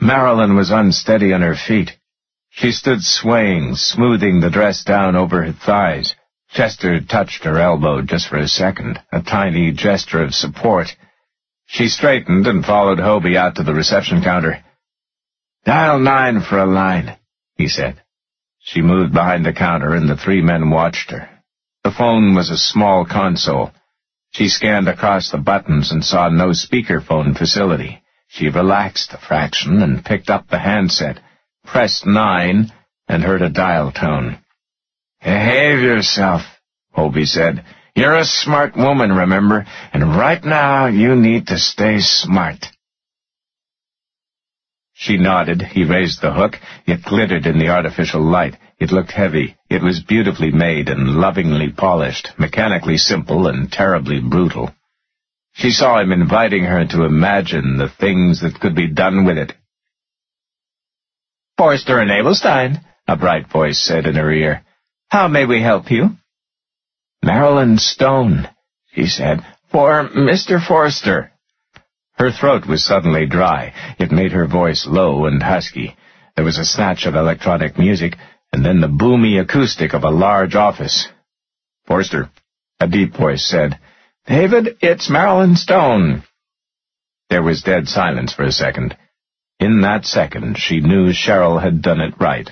Marilyn was unsteady on her feet. She stood swaying, smoothing the dress down over her thighs. Chester touched her elbow just for a second, a tiny gesture of support. She straightened and followed Hobie out to the reception counter. "Dial 9 for a line," he said. She moved behind the counter, and the three men watched her. The phone was a small console. She scanned across the buttons and saw no speakerphone facility. She relaxed a fraction and picked up the handset, pressed 9, and heard a dial tone. "Behave yourself," Hobie said. "You're a smart woman, remember, and right now you need to stay smart." She nodded. He raised the hook. It glittered in the artificial light. It looked heavy. It was beautifully made and lovingly polished, mechanically simple and terribly brutal. She saw him inviting her to imagine the things that could be done with it. "Forster and Abelstein," a bright voice said in her ear. "How may we help you?" "Marilyn Stone," she said, "for Mr. Forster." Her throat was suddenly dry. It made her voice low and husky. There was a snatch of electronic music, and then the boomy acoustic of a large office. "Forster," a deep voice said. "David, it's Marilyn Stone." There was dead silence for a second. In that second, she knew Cheryl had done it right.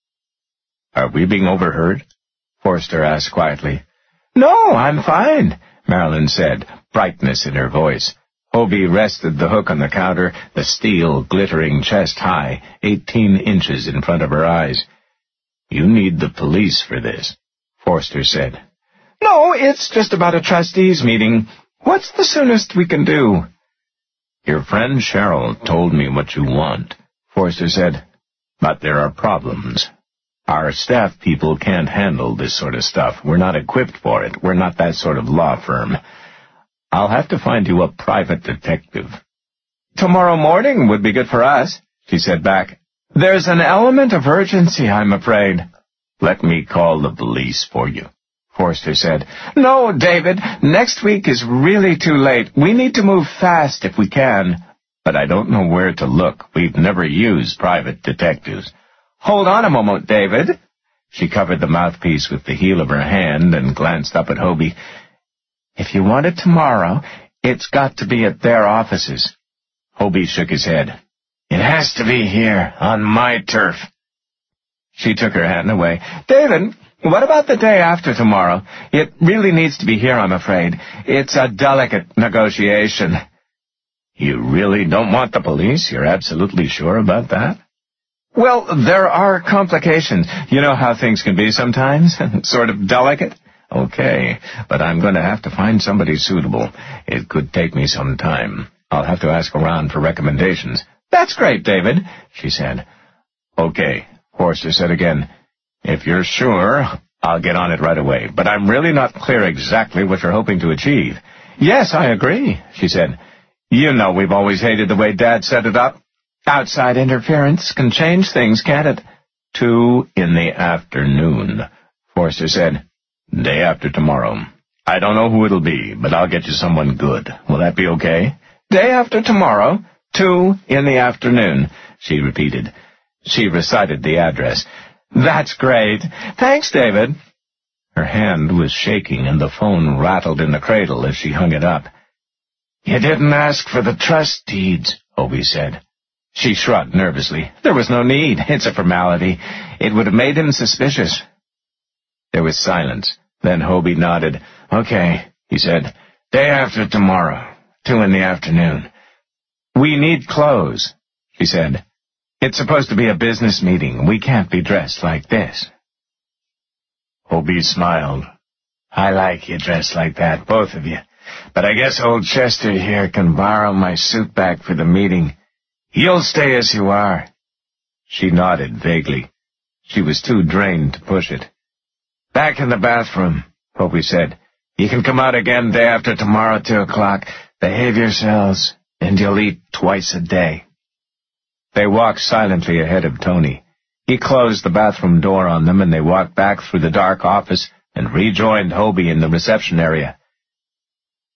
"Are we being overheard?" Forster asked quietly. "No, I'm fine," Marilyn said, brightness in her voice. Hobie rested the hook on the counter, the steel glittering chest-high, 18 inches in front of her eyes. "You need the police for this," Forster said. "No, it's just about a trustees meeting. What's the soonest we can do?" "Your friend Cheryl told me what you want," Forster said. "But there are problems. Our staff people can't handle this sort of stuff. We're not equipped for it. We're not that sort of law firm. I'll have to find you a private detective." "Tomorrow morning would be good for us," she said back. "There's an element of urgency, I'm afraid." "Let me call the police for you," Forster said. "No, David, next week is really too late. We need to move fast if we can." "But I don't know where to look. We've never used private detectives." "Hold on a moment, David." She covered the mouthpiece with the heel of her hand and glanced up at Hobie. "If you want it tomorrow, it's got to be at their offices." Hobie shook his head. "It has to be here, on my turf." She took her hand away. "David, what about the day after tomorrow? It really needs to be here, I'm afraid. It's a delicate negotiation." "You really don't want the police? You're absolutely sure about that?" "Well, there are complications. You know how things can be sometimes, sort of delicate." "Okay, but I'm going to have to find somebody suitable. It could take me some time. I'll have to ask around for recommendations." "That's great, David," she said. "Okay," Forster said again. "If you're sure, I'll get on it right away. But I'm really not clear exactly what you're hoping to achieve." "Yes, I agree," she said. "You know we've always hated the way Dad set it up. Outside interference can change things, can't it?" 2 in the afternoon, Forster said. "Day after tomorrow. I don't know who it'll be, but I'll get you someone good. Will that be okay?" "Day after tomorrow, 2 in the afternoon," she repeated. She recited the address. "That's great. Thanks, David." Her hand was shaking, and the phone rattled in the cradle as she hung it up. "You didn't ask for the trust deeds," Hobie said. She shrugged nervously. "There was no need. It's a formality. It would have made him suspicious." There was silence. Then Hobie nodded. "Okay," he said. "Day after tomorrow, 2 in the afternoon. We need clothes," she said. "It's supposed to be a business meeting. We can't be dressed like this." Hobie smiled. "I like you dressed like that, both of you. But I guess old Chester here can borrow my suit back for the meeting. You'll stay as you are." She nodded vaguely. She was too drained to push it. "Back in the bathroom," Hobie said. "You can come out again day after tomorrow, 2 o'clock. Behave yourselves, and you'll eat twice a day." They walked silently ahead of Tony. He closed the bathroom door on them, and they walked back through the dark office and rejoined Hobie in the reception area.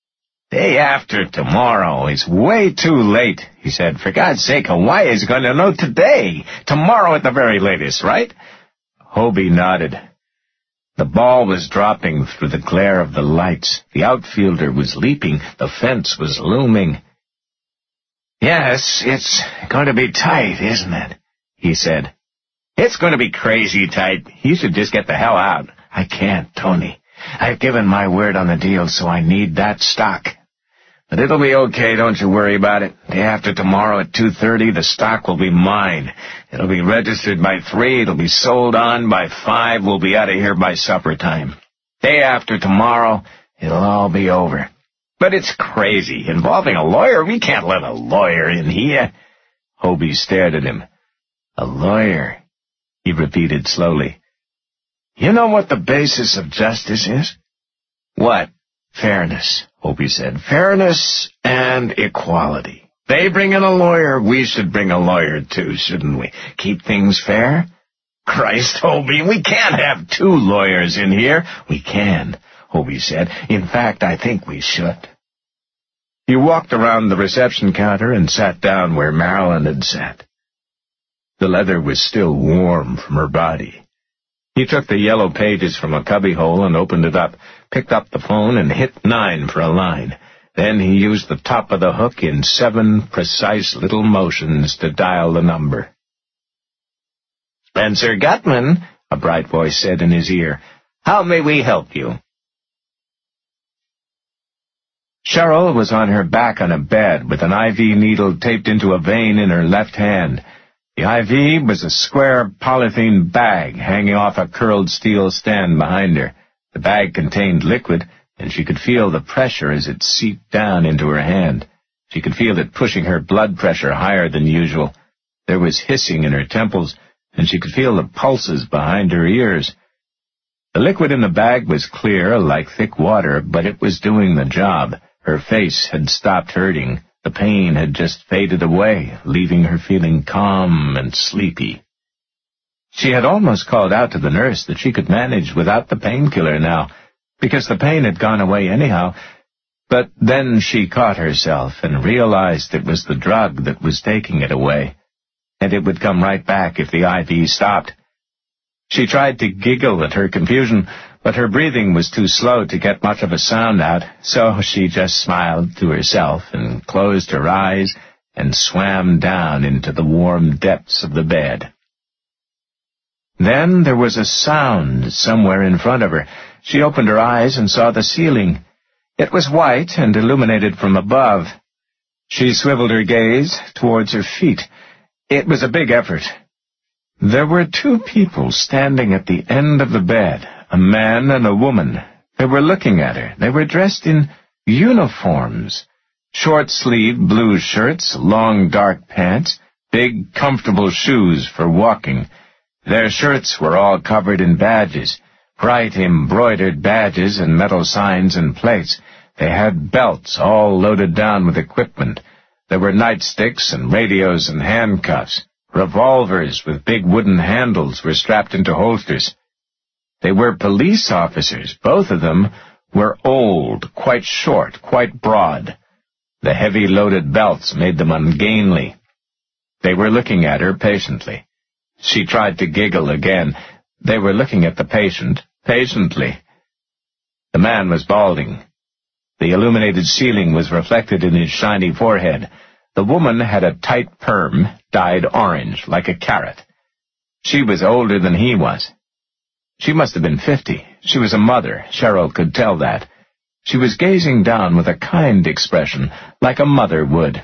"Day after tomorrow. It's way too late," he said. "For God's sake, Hawaii's going to know today. Tomorrow at the very latest, right?" Hobie nodded. The ball was dropping through the glare of the lights. The outfielder was leaping. The fence was looming. "Yes, it's going to be tight, isn't it?" he said. "It's going to be crazy tight. You should just get the hell out." "I can't, Tony. I've given my word on the deal, so I need that stock." "But it'll be okay, don't you worry about it. Day after tomorrow at 2:30, the stock will be mine. It'll be registered by 3, it'll be sold on by 5, we'll be out of here by supper time. Day after tomorrow, it'll all be over." "But it's crazy, involving a lawyer. We can't let a lawyer in here." Hobie stared at him. "A lawyer," he repeated slowly. "You know what the basis of justice is?" "What?" "Fairness," Hobie said. "Fairness and equality. They bring in a lawyer, we should bring a lawyer too, shouldn't we? Keep things fair?" "Christ, Hobie, we can't have 2 lawyers in here." "We can," Hobie said. "In fact, I think we should." He walked around the reception counter and sat down where Marilyn had sat. The leather was still warm from her body. He took the yellow pages from a cubbyhole and opened it up, picked up the phone and hit 9 for a line. Then he used the top of the hook in 7 precise little motions to dial the number. "Spencer Gutman," a bright voice said in his ear. "How may we help you?" Cheryl was on her back on a bed with an IV needle taped into a vein in her left hand. The IV was a square polythene bag hanging off a curled steel stand behind her. The bag contained liquid, and she could feel the pressure as it seeped down into her hand. She could feel it pushing her blood pressure higher than usual. There was hissing in her temples, and she could feel the pulses behind her ears. The liquid in the bag was clear, like thick water, but it was doing the job. Her face had stopped hurting. The pain had just faded away, leaving her feeling calm and sleepy. She had almost called out to the nurse that she could manage without the painkiller now, because the pain had gone away anyhow, but then she caught herself and realized it was the drug that was taking it away, and it would come right back if the IV stopped. She tried to giggle at her confusion, but her breathing was too slow to get much of a sound out, so she just smiled to herself and closed her eyes and swam down into the warm depths of the bed. Then there was a sound somewhere in front of her. She opened her eyes and saw the ceiling. It was white and illuminated from above. She swiveled her gaze towards her feet. It was a big effort. There were 2 people standing at the end of the bed, a man and a woman. They were looking at her. They were dressed in uniforms. Short-sleeved blue shirts, long dark pants, big comfortable shoes for walking. Their shirts were all covered in badges, bright embroidered badges and metal signs and plates. They had belts all loaded down with equipment. There were nightsticks and radios and handcuffs. Revolvers with big wooden handles were strapped into holsters. They were police officers. Both of them were old, quite short, quite broad. The heavy loaded belts made them ungainly. They were looking at her patiently. She tried to giggle again. They were looking at the patient, patiently. The man was balding. The illuminated ceiling was reflected in his shiny forehead. The woman had a tight perm, dyed orange, like a carrot. She was older than he was. She must have been 50. She was a mother. Cheryl could tell that. She was gazing down with a kind expression, like a mother would.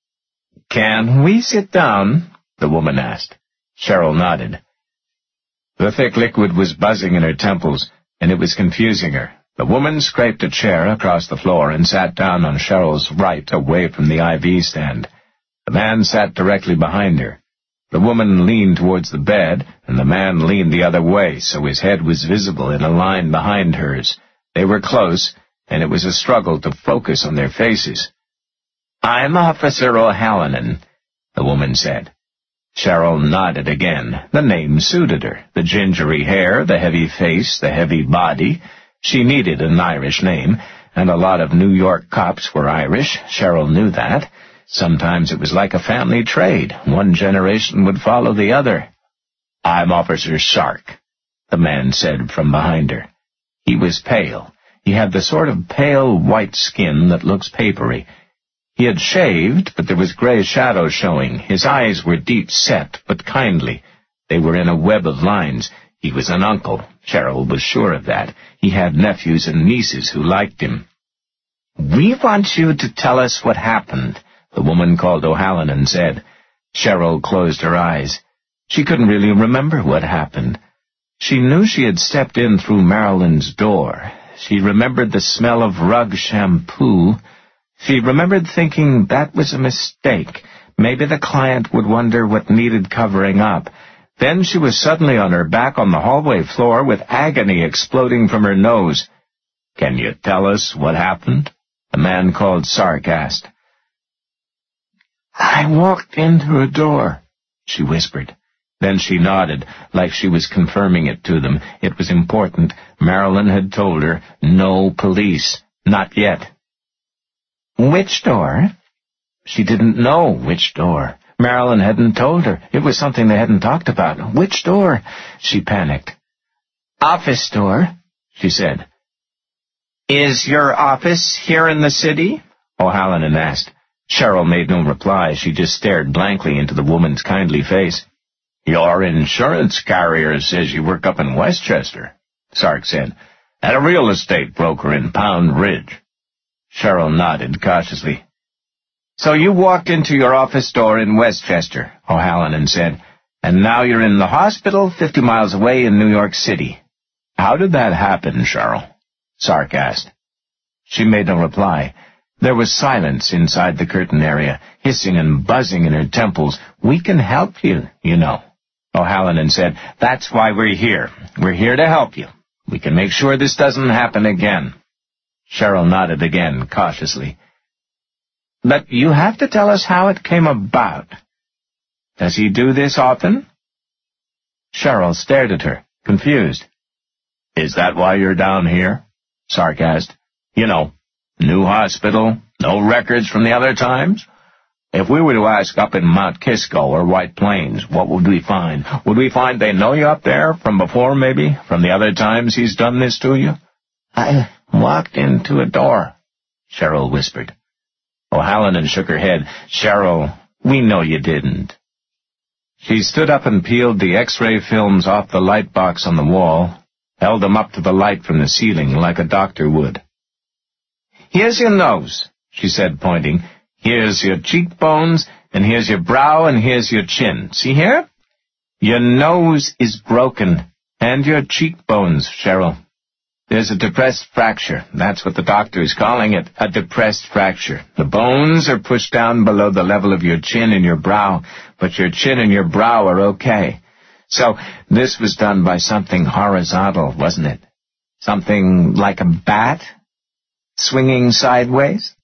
"Can we sit down?" the woman asked. Cheryl nodded. The thick liquid was buzzing in her temples, and it was confusing her. The woman scraped a chair across the floor and sat down on Cheryl's right, away from the IV stand. The man sat directly behind her. The woman leaned towards the bed, and the man leaned the other way, so his head was visible in a line behind hers. They were close, and it was a struggle to focus on their faces. "I'm Officer O'Halloran," the woman said. Cheryl nodded again. The name suited her. The gingery hair, the heavy face, the heavy body. She needed an Irish name, and a lot of New York cops were Irish. Cheryl knew that. Sometimes it was like a family trade. One generation would follow the other. "I'm Officer Sark," the man said from behind her. He was pale. He had the sort of pale white skin that looks papery. He had shaved, but there was gray shadow showing. His eyes were deep-set, but kindly. They were in a web of lines. He was an uncle. Cheryl was sure of that. He had nephews and nieces who liked him. "We want you to tell us what happened," the woman called O'Halloran said. Cheryl closed her eyes. She couldn't really remember what happened. She knew she had stepped in through Marilyn's door. She remembered the smell of rug shampoo. She remembered thinking that was a mistake. Maybe the client would wonder what needed covering up. Then she was suddenly on her back on the hallway floor with agony exploding from her nose. "Can you tell us what happened?" the man called Sark asked. "I walked into a door," she whispered. Then she nodded, like she was confirming it to them. It was important. Marilyn had told her, no police. Not yet. "Which door?" She didn't know which door. Marilyn hadn't told her. It was something they hadn't talked about. "Which door?" She panicked. "Office door," she said. "Is your office here in the city?" O'Halloran asked. Cheryl made no reply. She just stared blankly into the woman's kindly face. "Your insurance carrier says you work up in Westchester," Sark said, "at a real estate broker in Pound Ridge." Cheryl nodded cautiously. "So you walked into your office door in Westchester," O'Halloran said, "and now you're in the hospital 50 miles away in New York City." "How did that happen, Cheryl?" Sark asked. She made no reply. There was silence inside the curtain area, hissing and buzzing in her temples. "We can help you, you know," O'Halloran said. "That's why we're here. We're here to help you. We can make sure this doesn't happen again." Cheryl nodded again, cautiously. "But you have to tell us how it came about. Does he do this often?" Cheryl stared at her, confused. "Is that why you're down here?" Sark asked. "You know, new hospital, no records from the other times? If we were to ask up in Mount Kisco or White Plains, what would we find? Would we find they know you up there from before, maybe, from the other times he's done this to you?" "I walked into a door," Cheryl whispered. O'Halloran shook her head. "Cheryl, we know you didn't." She stood up and peeled the X-ray films off the light box on the wall, held them up to the light from the ceiling like a doctor would. "Here's your nose," she said, pointing. "Here's your cheekbones, and here's your brow, and here's your chin. See here? Your nose is broken, and your cheekbones, Cheryl. There's a depressed fracture. That's what the doctor is calling it, a depressed fracture. The bones are pushed down below the level of your chin and your brow, but your chin and your brow are okay. So this was done by something horizontal, wasn't it? Something like a bat, swinging sideways?"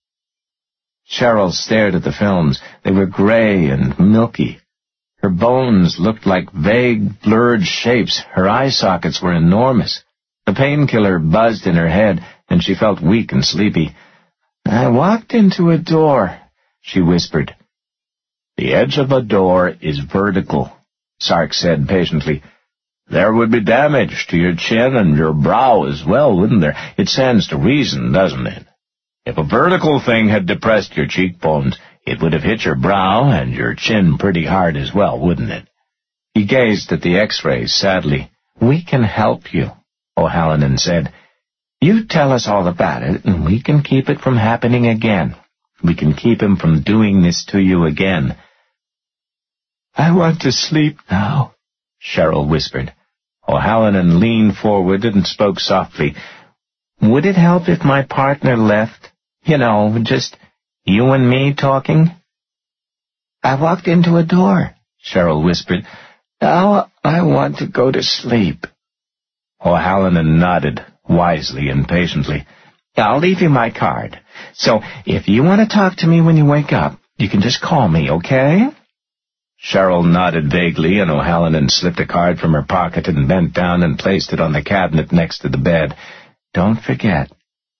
Cheryl stared at the films. They were gray and milky. Her bones looked like vague, blurred shapes. Her eye sockets were enormous. The painkiller buzzed in her head, and she felt weak and sleepy. "I walked into a door," she whispered. "The edge of a door is vertical," Sark said patiently. "There would be damage to your chin and your brow as well, wouldn't there? It stands to reason, doesn't it? If a vertical thing had depressed your cheekbones, it would have hit your brow and your chin pretty hard as well, wouldn't it?" He gazed at the X-rays sadly. "We can help you," O'Halloran said. "You tell us all about it, and we can keep it from happening again. We can keep him from doing this to you again." "I want to sleep now," Cheryl whispered. O'Halloran leaned forward and spoke softly. "Would it help if my partner left? You know, just you and me talking?" "I walked into a door," Cheryl whispered. "Now I want to go to sleep." O'Halloran nodded, wisely and patiently. "I'll leave you my card. So if you want to talk to me when you wake up, you can just call me, okay?" Cheryl nodded vaguely, and O'Halloran slipped a card from her pocket and bent down and placed it on the cabinet next to the bed. "Don't forget,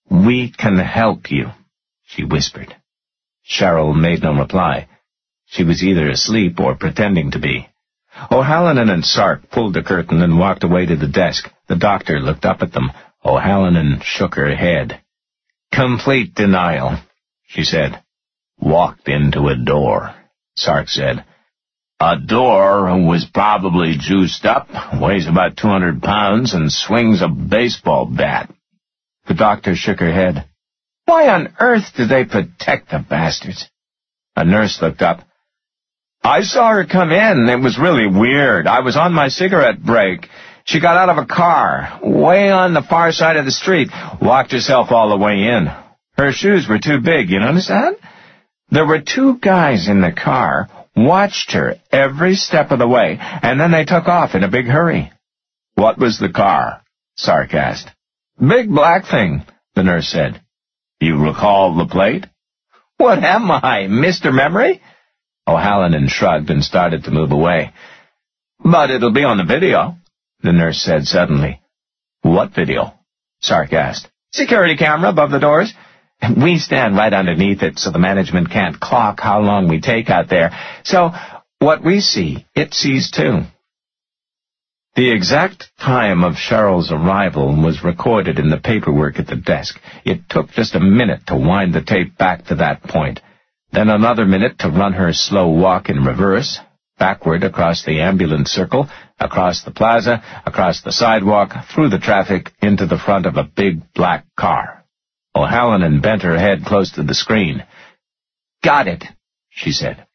"We can help you," she whispered. Cheryl made no reply. She was either asleep or pretending to be. O'Halloran and Sark pulled the curtain and walked away to the desk. The doctor looked up at them. O'Halloran shook her head. "Complete denial," she said. "Walked into a door," Sark said. "A door was probably juiced up, weighs about 200 pounds, and swings a baseball bat." The doctor shook her head. "Why on earth do they protect the bastards?" A nurse looked up. "I saw her come in. It was really weird. I was on my cigarette break. She got out of a car, way on the far side of the street, walked herself all the way in. Her shoes were too big, you notice that? There were 2 guys in the car, watched her every step of the way, and then they took off in a big hurry." "What was the car?" Sark asked. "Big black thing," the nurse said. "You recall the plate?" "What am I, Mr. Memory?" O'Halloran shrugged and started to move away. "But it'll be on the video," the nurse said suddenly. "What video?" Sark asked. "Security camera above the doors. We stand right underneath it so the management can't clock how long we take out there. So what we see, it sees too." The exact time of Cheryl's arrival was recorded in the paperwork at the desk. It took just a minute to wind the tape back to that point, then another minute to run her slow walk in reverse, backward across the ambulance circle, across the plaza, across the sidewalk, through the traffic, into the front of a big black car. O'Halloran bent her head close to the screen. "Got it," she said.